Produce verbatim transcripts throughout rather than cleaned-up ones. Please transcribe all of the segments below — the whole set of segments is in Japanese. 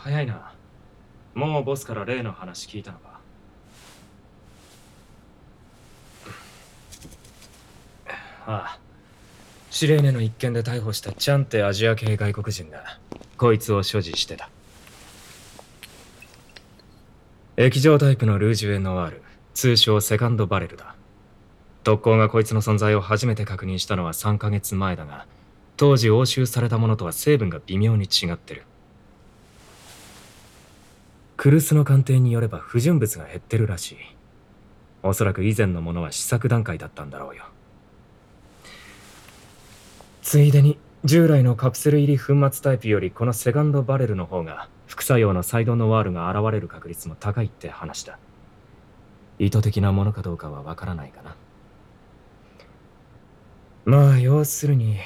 早いな。もうボスから例の話聞いたのか？ああ。シレーネの一件で逮捕したチャンってアジア系外国人が、こいつを所持してた。液状タイプのルージュエノワール、通称セカンドバレルだ。特攻がこいつの存在を初めて確認したのはさんかげつまえだが、当時押収されたものとは成分が微妙に違ってる。クルスの鑑定によれば不純物が減ってるらしい。おそらく以前のものは試作段階だったんだろうよ。ついでに従来のカプセル入り粉末タイプよりこのセカンドバレルの方が副作用のサイドノワールが現れる確率も高いって話だ。意図的なものかどうかはわからないかな。まあ要するに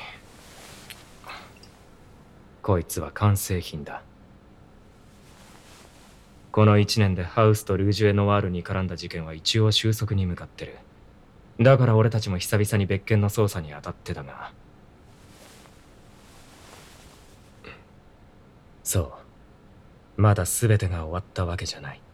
こいつは完成品だ。このいちねんでハウスとルージュエノワールに絡んだ事件は一応収束に向かってる。だから俺たちも久々に別件の捜査に当たってたが、そう、まだ全てが終わったわけじゃない。